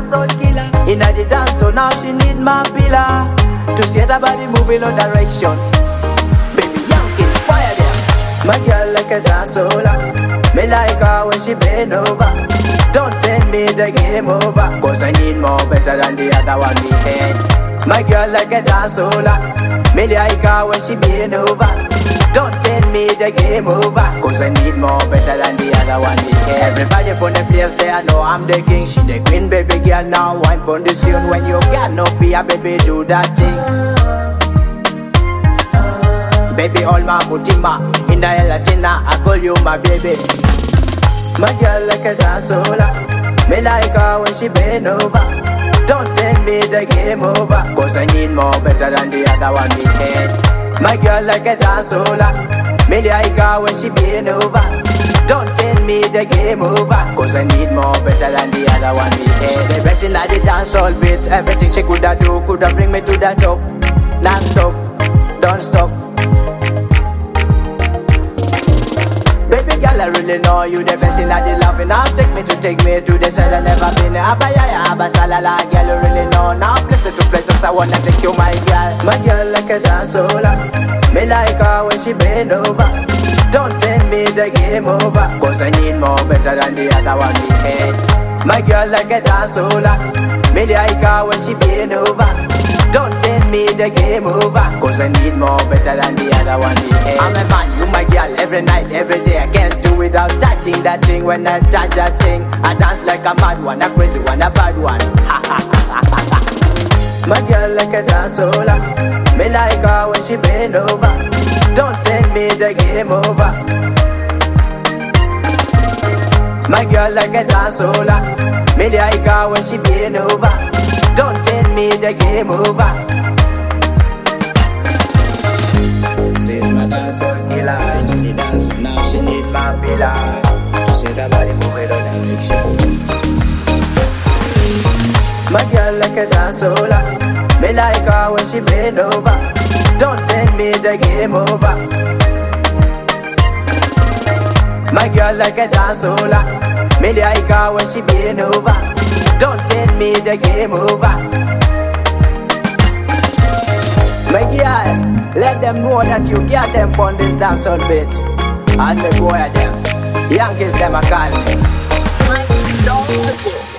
dancehall killer. Inna the dance, so now she need my pillar to set her body moving on direction. Baby Yankees, fire them. My girl like a dancehola. Me like her when she bend over. Don't tell me the game over, cause I need more better than the other one we had. My girl like a dancehola. Me like her when she bend over. Don't tell me the game over, cause I need more better than the other one we had. Everybody on the place there know I'm the king. She the queen, baby girl, now wine on this tune. When you got no fear, baby, do that thing. Baby, all my mutima in the Latina, I call you my baby. My girl like a dancehola. Me like her when she bend over. Don't tell me the game over, cause I need more better than the other one we had. My girl like a dancehola. Me like her when she bend over. Don't tell me the game over, cause I need more better than the other one we had. She the best in the dancehall bit. Everything she coulda do, coulda bring me to the top. Non-stop, don't stop. Baby girl, I really know you the best in the loving. Now take me to the side I never been. Abaya, abasalala, girl, you really know. Now places to places, I wanna take you, my girl. My girl like a dancehola. Me like her when she bend over. Don't tell me the game over, cause I need more better than the other one we had. My girl like a dancehola. Me like her when she bend over. Don't tell me the game over, cause I need more better than the other one we had. I'm a man, you my girl, every night, every day. I can't do without touching that thing. When I touch that thing, I dance like a mad one, a crazy one, a bad one. My girl like a dancehola. Me like her when she bend over. Don't tell me the game over. My girl like a dancehola. Me like her when she bend over. Don't tell me the game over. This is my dancehall killer. I know the dance, now she need my pillar to set her body moving on direction. My girl like a dancehola. Me like her when she bend over. Don't tell me the game over. My girl like a dancehola. Me like her when she bend over. Don't tell me the game over. My girl, let them know that you got them on this dancehall bit. And the boy of them, Yankees them a call me.